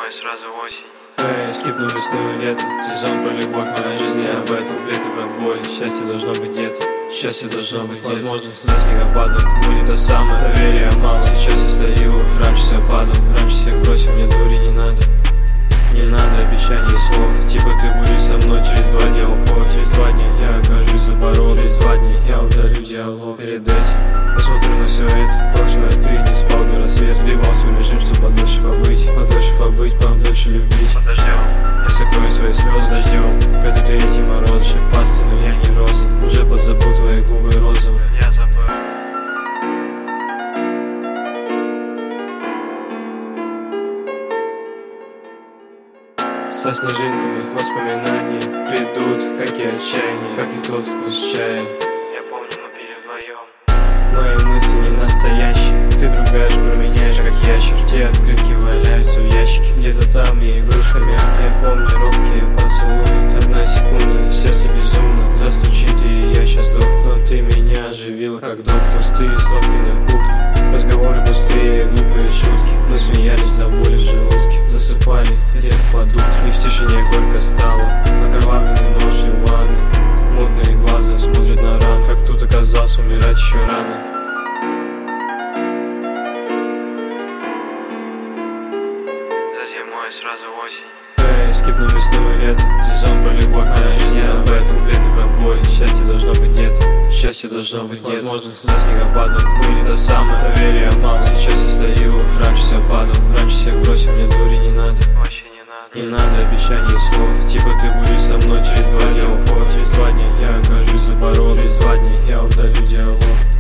зимой сразу осень. Скипну весну и лето. Сезон про любовь, моя жизнь не об этом. Лето про боль, счастье должно быть где-то. Счастье должно быть где-то. Возможно, за снегопадом будет то самое. Доверия мало, сейчас я стою. Раньше все падал, раньше всех бросил. Мне дури не надо. Не надо обещаний и слов. Типа ты будешь со мной, через 2 дня уход. Через 2 дня я окажусь за порогом. Через 2 дня я удалю диалог. Перед этим посмотрю на все это. Прошлое ты не спал до рассвета. Сбивал свой режим, чтобы подольше побыть, подольше любить. Я сокрою свои слезы дождем. Придут эти морозы, шипасты, но я не роза. Уже подзабыл твои губы розовые. Я забыл. Со снежинками воспоминания придут, как и отчаяние, как и тот вкус чая. Я помню, мы пили вдвоем. Мои мысли не настоящие. Ты другая шкуру меняешь, как ящер. Те открытки валяются в ящике. Где-то там и игрушка мягкая. Помню робкие поцелуи. 1 секунда, сердце безумно застучит, и я сейчас сдохну. Но ты меня оживила, как доктор. Пустые стопки на кухне, разговоры пустые, глупые шутки. Мы смеялись до боли в желудке. Засыпали где-то под утро, и в тишине горько стало. Окровавленный нож и ванна. Мутные глаза смотрят на рану. Как тут оказался, умирать еще рано. За зимой сразу осень. Скипну весну и лето. Сезон про любовь, моя жизнь не об этом. Лето про боль, счастье должно быть где-то. Счастье должно быть где-то. Возможно, за снегопадом будет то самое. Доверия мало, сейчас я стою. Раньше все падал, раньше всех бросил. Мне дури не надо. Вообще не надо. Не надо обещаний и слов. Типа ты будешь со мной, через 2 дня уход. Через 2 дня я окажусь за порогом. Через 2 дня я удалю диалог.